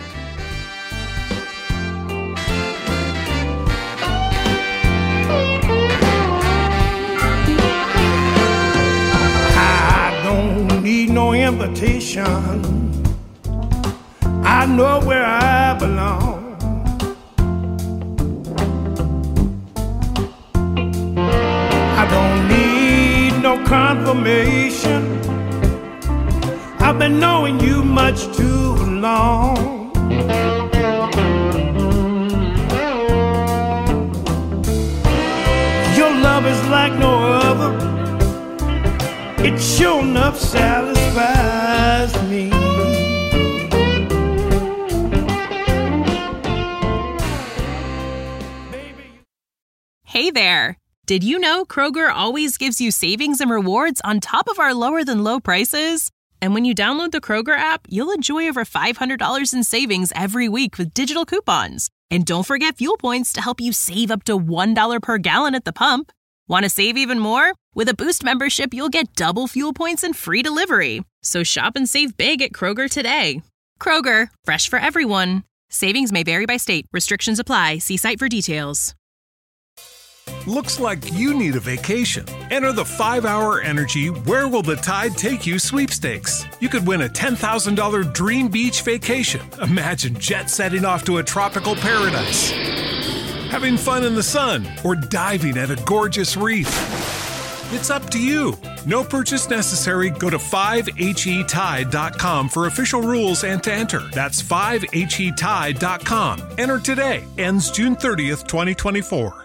I don't need no invitation. I know where I belong. I don't need no confirmation. I've been knowing you much too long. Your love is like no other. It sure enough satisfies me. Hey there! Did you know Kroger always gives you savings and rewards on top of our lower-than-low prices? And when you download the Kroger app, you'll enjoy over five hundred dollars in savings every week with digital coupons. And don't forget fuel points to help you save up to one dollar per gallon at the pump. Want to save even more? With a Boost membership, you'll get double fuel points and free delivery. So shop and save big at Kroger today. Kroger, fresh for everyone. Savings may vary by state. Restrictions apply. See site for details. Looks like you need a vacation. Enter the five hour Energy Where Will the Tide Take You sweepstakes. You could win a ten thousand dollars dream beach vacation. Imagine jet setting off to a tropical paradise, having fun in the sun, or diving at a gorgeous reef. It's up to you. No purchase necessary. Go to five H E tide dot com for official rules and to enter. That's five H E tide dot com. Enter today. Ends June thirtieth, twenty twenty-four.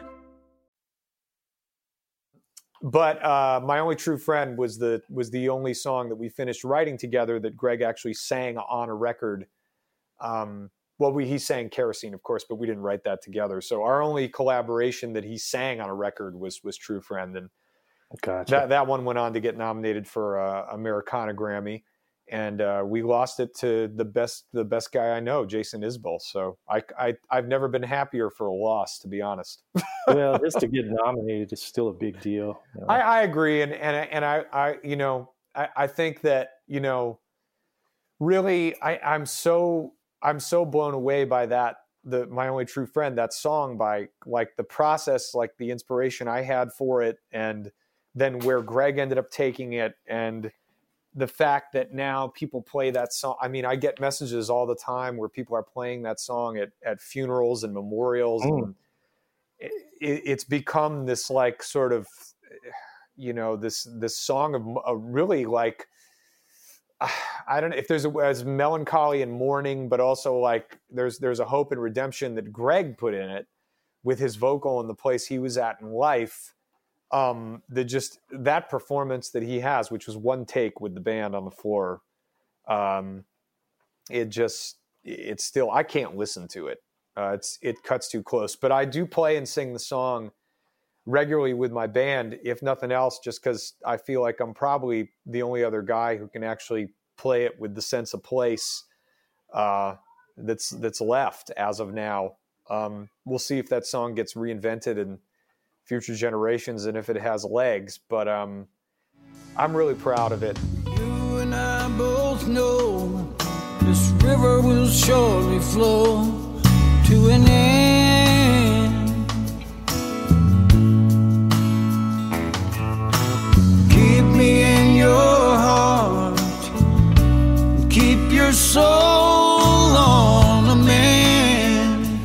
But uh, My Only True Friend was the was the only song that we finished writing together that Greg actually sang on a record. Um, well, we, he sang Kerosene, of course, but we didn't write that together. So our only collaboration that he sang on a record was was True Friend, and gotcha. that that one went on to get nominated for uh, Americana Grammy, and uh, we lost it to the best the best guy I know, Jason Isbell. So I, I I've never been happier for a loss, to be honest. Well, just to get nominated is still a big deal. You know? I, I agree, and and and I, I you know I, I think that you know really I, I'm so I'm so blown away by that the My Only True Friend, that song, by like the process, like the inspiration I had for it, and then where Greg ended up taking it, and the fact that now people play that song. I mean, I get messages all the time where people are playing that song at at funerals and memorials. Mm. And it's become this like sort of, you know, this this song of a really like, I don't know if there's a as melancholy and mourning, but also like there's there's a hope and redemption that Greg put in it with his vocal and the place he was at in life. Um, the just that performance that he has, which was one take with the band on the floor, um, it just it's still I can't listen to it. Uh, it's it cuts too close, but I do play and sing the song regularly with my band, if nothing else, just because I feel like I'm probably the only other guy who can actually play it with the sense of place uh, that's that's left as of now. Um, we'll see if that song gets reinvented in future generations and if it has legs, but um, I'm really proud of it. You and I both know this river will surely flow to an end. Keep me in your heart, keep your soul on the mend.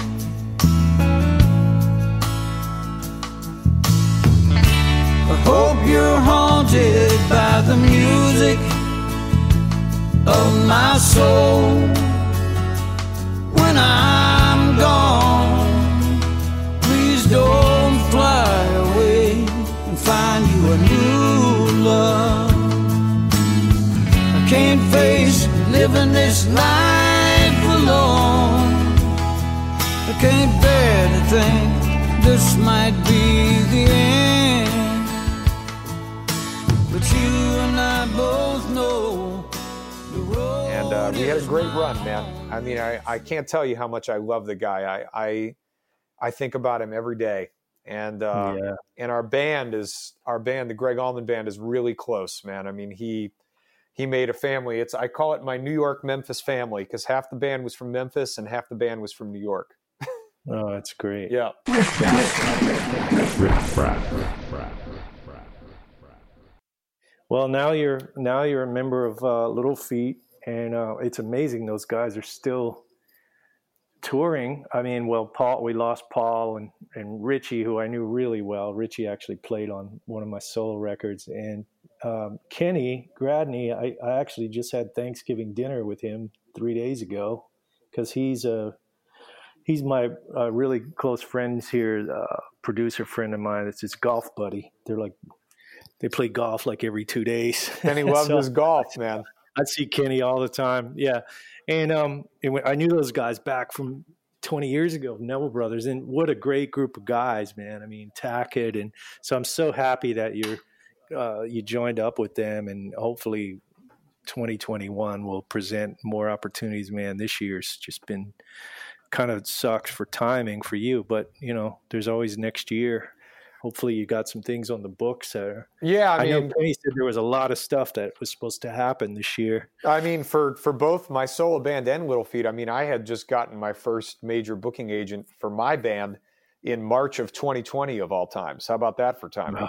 I hope you're haunted by the music of my soul when I'm gone. Please don't fly away and find you a new love. I can't face living this life alone. I can't bear to think this might be the end. But you and I both know the road. And uh, we had a great run, man. I mean, I, I can't tell you how much I love the guy. I I, I think about him every day. And uh, yeah. and our band is our band, the Greg Allman Band, is really close, man. I mean, he he made a family. It's I call it my New York Memphis family, because half the band was from Memphis and half the band was from New York. Oh, that's great. Yeah. Well, now you're now you're a member of uh, Little Feat, and uh, it's amazing those guys are still touring. I mean, well, Paul, we lost Paul and, and Richie, who I knew really well. Richie actually played on one of my solo records, and um, Kenny Gradney, I, I actually just had Thanksgiving dinner with him three days ago, because he's a he's my uh, really close friends here, uh, producer friend of mine. It's his golf buddy. They're like. They play golf like every two days. Kenny loves so, his golf, man. I see Kenny all the time. Yeah. And, um, and I knew those guys back from twenty years ago, Neville Brothers, and what a great group of guys, man. I mean, Tackett, and so I'm so happy that you're uh, you joined up with them, and hopefully twenty twenty-one will present more opportunities, man. This year's just been kind of sucked for timing for you, but you know, there's always next year. Hopefully you got some things on the books there. Yeah, I, I mean, know Kenny said there was a lot of stuff that was supposed to happen this year. I mean, for for both my solo band and Little Feat, I mean, I had just gotten my first major booking agent for my band in March of twenty twenty of all times. How about that for timing?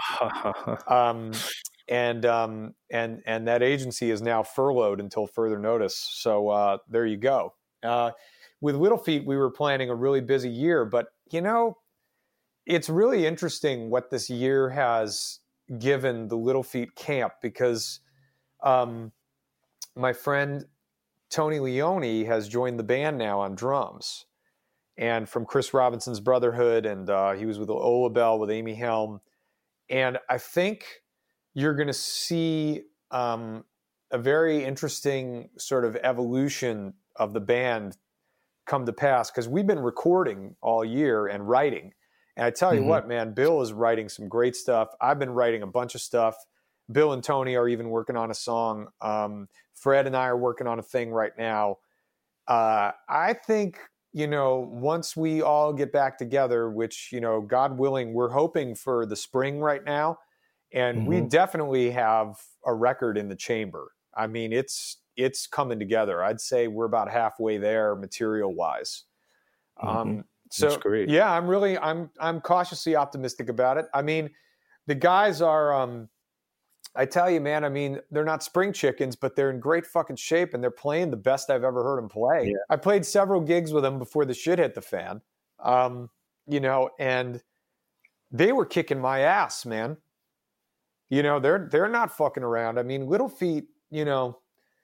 um, and um, and and that agency is now furloughed until further notice. So uh, there you go. Uh, with Little Feat, we were planning a really busy year, but you know, it's really interesting what this year has given the Little Feat camp, because um, my friend Tony Leone has joined the band now on drums, and from Chris Robinson's Brotherhood, and uh, he was with Ola Bell with Amy Helm, and I think you're going to see um, a very interesting sort of evolution of the band come to pass, because we've been recording all year and writing. And I tell you mm-hmm. what, man, Bill is writing some great stuff. I've been writing a bunch of stuff. Bill and Tony are even working on a song. Um, Fred and I are working on a thing right now. Uh, I think, you know, once we all get back together, which, you know, God willing, we're hoping for the spring right now. And mm-hmm. we definitely have a record in the chamber. I mean, it's it's coming together. I'd say we're about halfway there material-wise. Mm-hmm. Um So That's great. Yeah, I'm really I'm I'm cautiously optimistic about it. I mean, the guys are um I tell you, man, I mean, they're not spring chickens, but they're in great fucking shape, and they're playing the best I've ever heard them play. Yeah. I played several gigs with them before the shit hit the fan. Um, you know, and they were kicking my ass, man. You know, they're they're not fucking around. I mean, Little Feat, you know,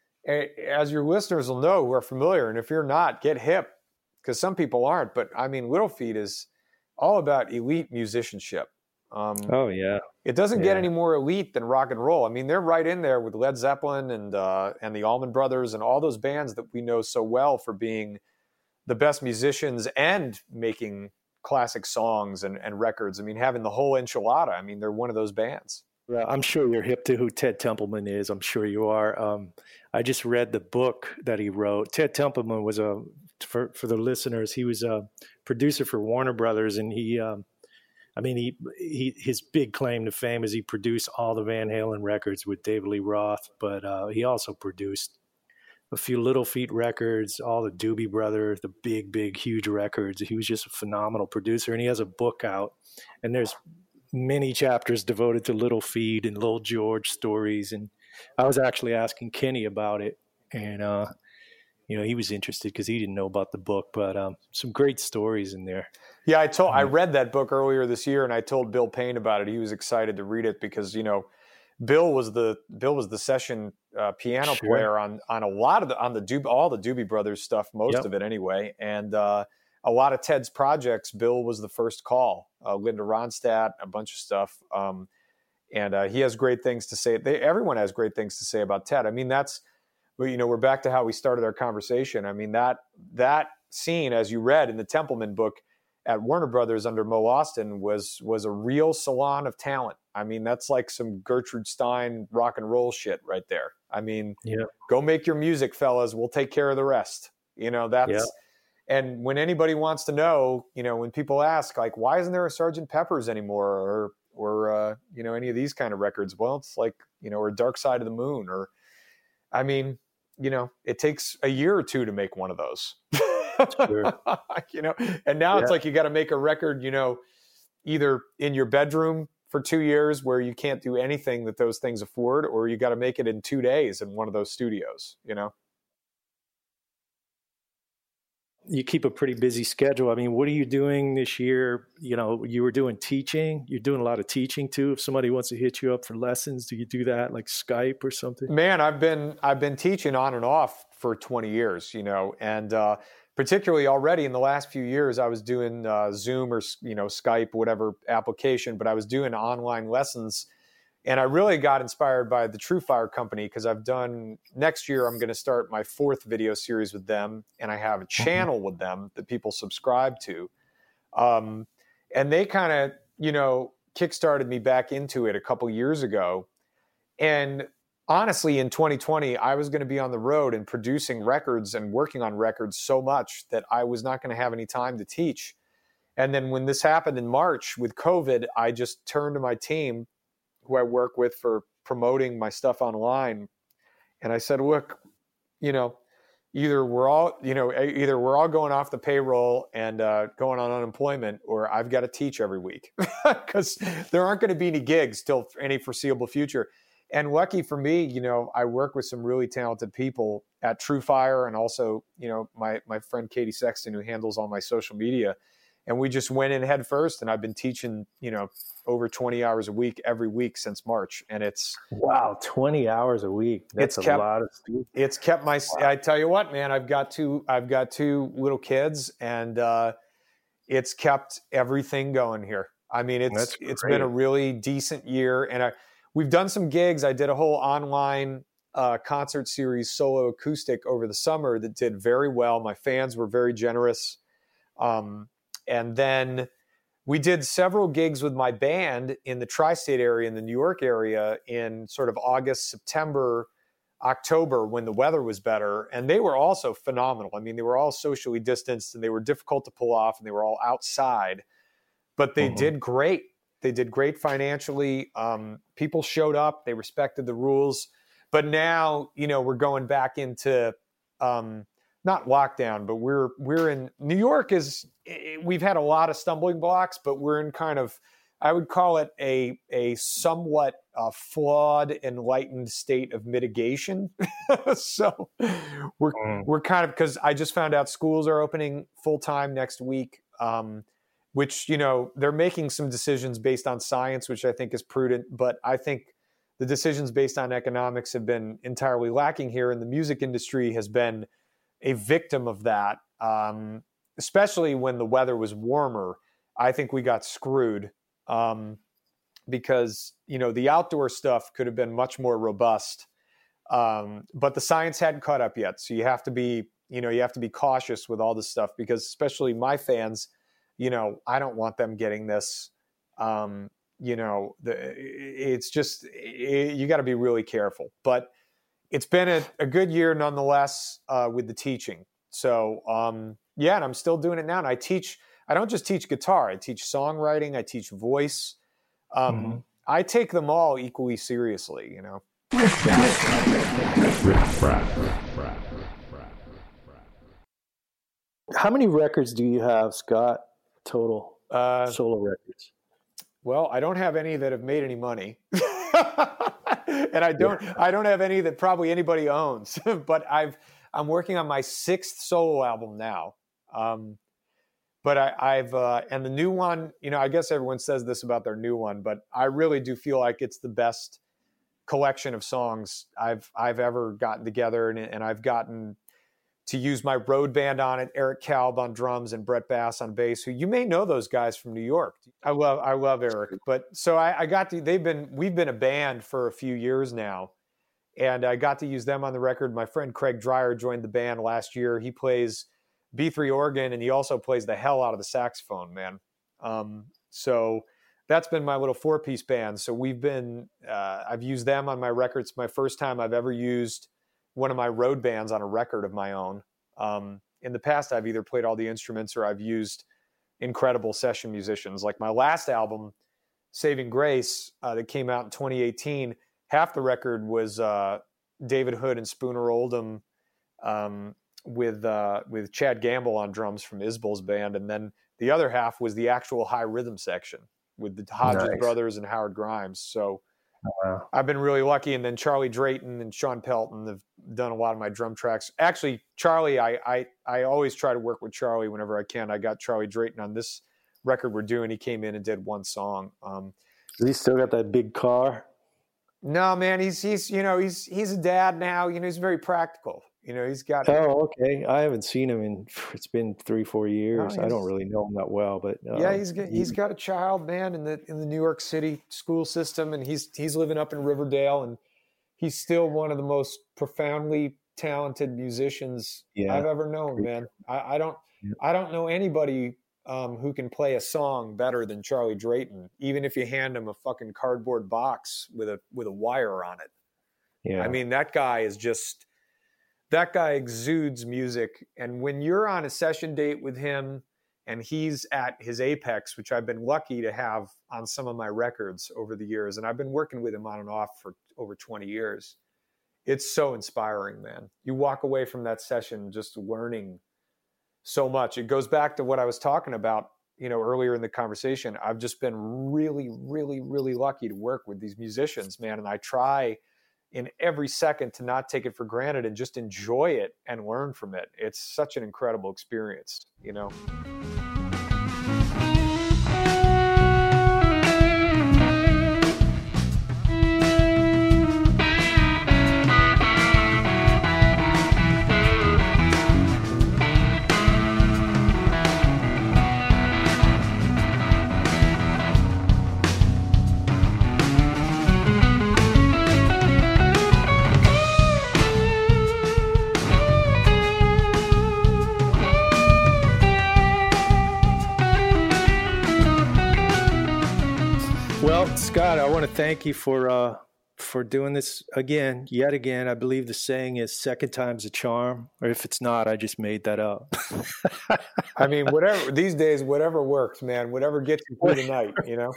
as your listeners will know who are familiar, and if you're not, get hip. Because some people aren't, but I mean, Little Feat is all about elite musicianship. Um, oh yeah, it doesn't yeah. get any more elite than rock and roll. I mean, they're right in there with Led Zeppelin and uh, and the Allman Brothers and all those bands that we know so well for being the best musicians and making classic songs and, and records. I mean, having the whole enchilada. I mean, they're one of those bands. Well, I'm sure you're hip to who Ted Templeman is. I'm sure you are. Um, I just read the book that he wrote. Ted Templeman was a For, for the listeners, he was a producer for Warner Brothers, and he, um, I mean, he, he, his big claim to fame is he produced all the Van Halen records with David Lee Roth, but uh, he also produced a few Little Feat records, all the Doobie Brothers, the big, big, huge records. He was just a phenomenal producer, and he has a book out, and there's many chapters devoted to Little Feat and Lil George stories, and I was actually asking Kenny about it, and uh, you know, he was interested because he didn't know about the book, but um, some great stories in there. Yeah, I told I read that book earlier this year, and I told Bill Payne about it. He was excited to read it because, you know, Bill was the Bill was the session uh, piano Sure. player on on a lot of the on the Doobie, all the Doobie Brothers stuff, most Yep. of it anyway, and uh, a lot of Ted's projects. Bill was the first call. Uh, Linda Ronstadt, a bunch of stuff, um, and uh, he has great things to say. They, everyone has great things to say about Ted. I mean, that's. Well, you know, we're back to how we started our conversation. I mean, that that scene, as you read in the Templeman book at Warner Brothers under Mo Austin, was was a real salon of talent. I mean, that's like some Gertrude Stein rock and roll shit right there. I mean, Yeah. go make your music, fellas. We'll take care of the rest. You know, that's Yeah. and when anybody wants to know, you know, when people ask, like, why isn't there a Sergeant Pepper's anymore, or or uh, you know, any of these kind of records? Well, it's like, you know, or Dark Side of the Moon, or I mean. You know, it takes a year or two to make one of those, Sure. you know, and now Yeah. it's like you got to make a record, you know, either in your bedroom for two years where you can't do anything that those things afford, or you got to make it in two days in one of those studios, you know? You keep a pretty busy schedule. I mean, what are you doing this year? You know, you were doing teaching. You're doing a lot of teaching too. If somebody wants to hit you up for lessons, do you do that like Skype or something? Man, I've been I've been teaching on and off for twenty years, you know, and uh, particularly already in the last few years, I was doing uh, Zoom or, you know, Skype, whatever application, but I was doing online lessons, And I really got inspired by the True Fire Company because I've done, next year I'm going to start my fourth video series with them, and I have a channel with them that people subscribe to. Um, and they kind of, you know, kickstarted me back into it a couple years ago. And honestly, in twenty twenty, I was going to be on the road and producing records and working on records so much that I was not going to have any time to teach. And then when this happened in March with COVID, I just turned to my team, who I work with for promoting my stuff online. And I said, look, you know, either we're all, you know, either we're all going off the payroll and uh, going on unemployment, or I've got to teach every week because there aren't going to be any gigs till any foreseeable future. And lucky for me, you know, I work with some really talented people at True Fire, and also, you know, my, my friend Katie Sexton, who handles all my social media. And we just went in head first, and I've been teaching, you know, over twenty hours a week every week since March. And it's wow, twenty hours a week. That's it's a kept, lot of students. It's kept my, wow. I tell you what, man, I've got two, I've got two little kids, and uh, it's kept everything going here. I mean, it's, it's been a really decent year, and I, we've done some gigs. I did a whole online uh, concert series, solo acoustic, over the summer that did very well. My fans were very generous. Um, And then we did several gigs with my band in the tri-state area, in the New York area, in sort of August, September, October, when the weather was better. And they were also phenomenal. I mean, they were all socially distanced, and they were difficult to pull off, and they were all outside. But they mm-hmm. did great. They did great financially. Um, people showed up. They respected the rules. But now, you know, we're going back into... Um, not lockdown, but we're we're in New York is we've had a lot of stumbling blocks, but we're in kind of, I would call it a a somewhat uh, flawed, enlightened state of mitigation. So we're mm. we're kind of, because I just found out schools are opening full time next week, um, which, you know, they're making some decisions based on science, which I think is prudent, but I think the decisions based on economics have been entirely lacking here, and the music industry has been a victim of that, um, especially when the weather was warmer. I think we got screwed um, because, you know, the outdoor stuff could have been much more robust, um, but the science hadn't caught up yet. So you have to be, you know, you have to be cautious with all this stuff, because especially my fans, you know, I don't want them getting this. Um, you know, the, it's just, it, you got to be really careful. But it's been a, a good year nonetheless uh, with the teaching. So, um, yeah, and I'm still doing it now. And I teach, I don't just teach guitar. I teach songwriting. I teach voice. Um, mm-hmm. I take them all equally seriously, you know. How many records do you have, Scott, total uh, solo records? Well, I don't have any that have made any money. And I don't, yeah. I don't have any that probably anybody owns, but I've, I'm working on my sixth solo album now. Um, but I, I've, uh, and the new one, you know, I guess everyone says this about their new one, but I really do feel like it's the best collection of songs I've, I've ever gotten together. And, and I've gotten to use my road band on it, Eric Kalb on drums and Brett Bass on bass, who you may know those guys from New York. I love, I love Eric. But so I, I got to, they've been, we've been a band for a few years now, and I got to use them on the record. My friend Craig Dreyer joined the band last year. He plays B three organ, and he also plays the hell out of the saxophone, man. Um, so that's been my little four-piece band. So we've been, uh, I've used them on my records. It's my first time I've ever used one of my road bands on a record of my own. Um, in the past, I've either played all the instruments or I've used incredible session musicians. Like my last album, Saving Grace, uh, that came out in twenty eighteen, half the record was uh, David Hood and Spooner Oldham um, with uh, with Chad Gamble on drums from Isbell's band. And then the other half was the actual high rhythm section with the Hodges nice. brothers and Howard Grimes. So wow. I've been really lucky. And then Charlie Drayton and Sean Pelton have done a lot of my drum tracks. Actually, Charlie, I, I, I always try to work with Charlie whenever I can. I got Charlie Drayton on this record we're doing. He came in and did one song. Um, Does he still got that big car? No, man, he's, he's, you know, he's, he's a dad now, you know, he's very practical. You know, he's got. Oh, okay. I haven't seen him in. It's been three, four years. Oh, I don't really know him that well, but uh, yeah, he's got, he's got a child, man, in the in the New York City school system, and he's he's living up in Riverdale, and he's still one of the most profoundly talented musicians yeah. I've ever known, man. I, I don't yeah. I don't know anybody um, who can play a song better than Charlie Drayton, even if you hand him a fucking cardboard box with a with a wire on it. Yeah, I mean, that guy is just. That guy exudes music. And when you're on a session date with him and he's at his apex, which I've been lucky to have on some of my records over the years, and I've been working with him on and off for over twenty years, it's so inspiring, man. You walk away from that session just learning so much. It goes back to what I was talking about, you know, earlier in the conversation. I've just been really, really, really lucky to work with these musicians, man. And I try in every second to not take it for granted and just enjoy it and learn from it. It's such an incredible experience, you know? Scott, I want to thank you for uh, for doing this again, yet again. I believe the saying is second time's a charm, or if it's not, I just made that up. I mean, whatever these days, whatever works, man. Whatever gets you through the night, you know.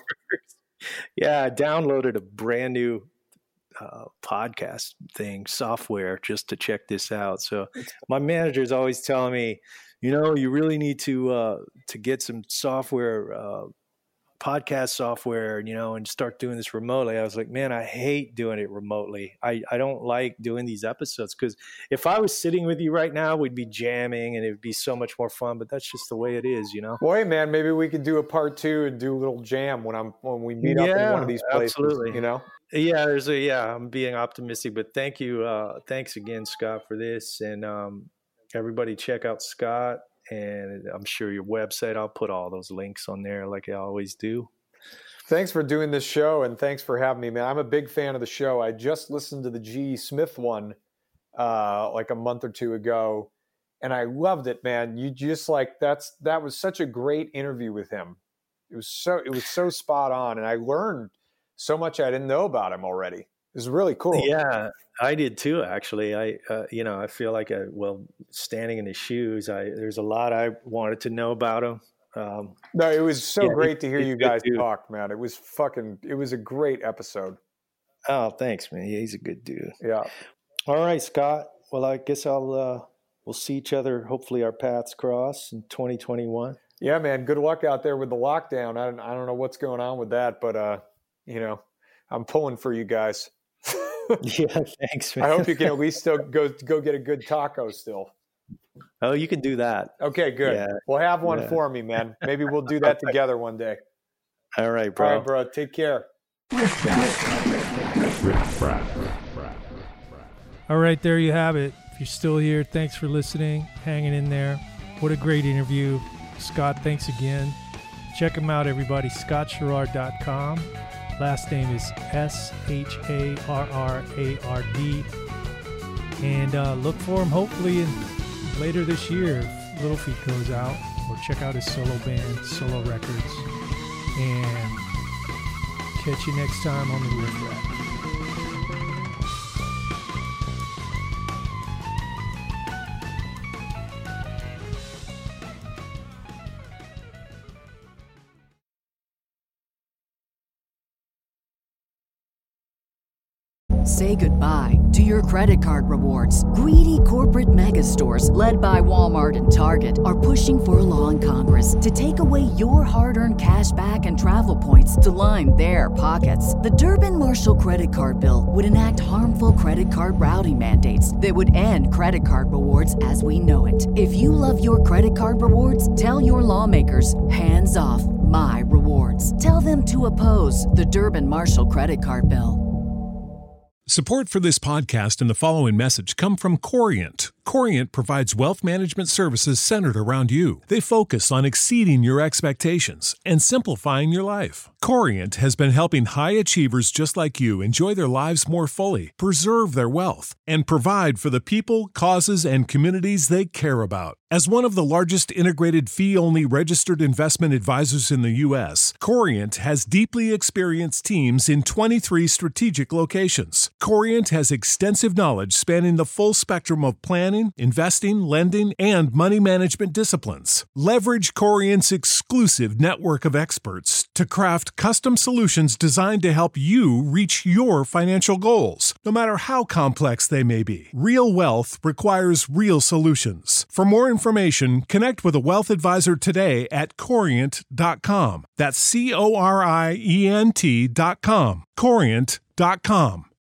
Yeah, I downloaded a brand new uh, podcast thing, software, just to check this out. So my manager's always telling me, you know, you really need to uh, to get some software. Uh, podcast software, you know, and start doing this remotely. I was like, man, I hate doing it remotely. I, I don't like doing these episodes because if I was sitting with you right now, we'd be jamming and it'd be so much more fun, but that's just the way it is, you know? Well, hey, man, maybe we could do a part two and do a little jam when I'm, when we meet up yeah, in one of these places, absolutely. You know? Yeah, there's a, yeah, I'm being optimistic, but thank you. Uh, thanks again, Scott, for this. And um, everybody check out Scott. And I'm sure your website, I'll put all those links on there like I always do. Thanks for doing this show, and thanks for having me, man. I'm a big fan of the show. I just listened to the G. Smith one uh, like a month or two ago, and I loved it, man. You just like that's that was such a great interview with him. It was so it was so spot on, and I learned so much I didn't know about him already. It was really cool. Yeah, I did too, actually. I, uh, you know, I feel like, I, well, standing in his shoes, I there's a lot I wanted to know about him. Um, no, it was so yeah, great to hear you guys dude. talk, man. It was fucking, it was a great episode. Oh, thanks, man. Yeah, he's a good dude. Yeah. All right, Scott. Well, I guess I'll, uh, we'll see each other. Hopefully our paths cross in twenty twenty-one. Yeah, man. Good luck out there with the lockdown. I don't, I don't know what's going on with that, but, uh, you know, I'm pulling for you guys. Yeah, thanks, man. I hope you can at least still go go get a good taco still. Oh, you can do that. Okay, good. Yeah. Well, have one Yeah. for me, man. Maybe we'll do that together one day. All right, bro. All right, bro. Take care. All right, there you have it. If you're still here, thanks for listening, hanging in there. What a great interview. Scott, thanks again. Check him out, everybody, scott sherrard dot com. Last name is S H A R R A R D. And uh, look for him hopefully in, later this year if Little Feat goes out, or check out his solo band, Solo Records. And catch you next time on the Riff Raff. Say goodbye to your credit card rewards. Greedy corporate mega stores, led by Walmart and Target, are pushing for a law in Congress to take away your hard-earned cash back and travel points to line their pockets. The Durbin-Marshall credit card bill would enact harmful credit card routing mandates that would end credit card rewards as we know it. If you love your credit card rewards, tell your lawmakers, hands off my rewards. Tell them to oppose the Durbin-Marshall credit card bill. Support for this podcast and the following message come from Corient. Corient provides wealth management services centered around you. They focus on exceeding your expectations and simplifying your life. Corient has been helping high achievers just like you enjoy their lives more fully, preserve their wealth, and provide for the people, causes, and communities they care about. As one of the largest integrated fee-only registered investment advisors in the U S, Corient has deeply experienced teams in twenty-three strategic locations. Corient has extensive knowledge spanning the full spectrum of planning, investing, lending, and money management disciplines. Leverage Corient's exclusive network of experts to craft custom solutions designed to help you reach your financial goals, no matter how complex they may be. Real wealth requires real solutions. For more information, connect with a wealth advisor today at corient dot com. That's C O R I E N T dot com. corient dot com.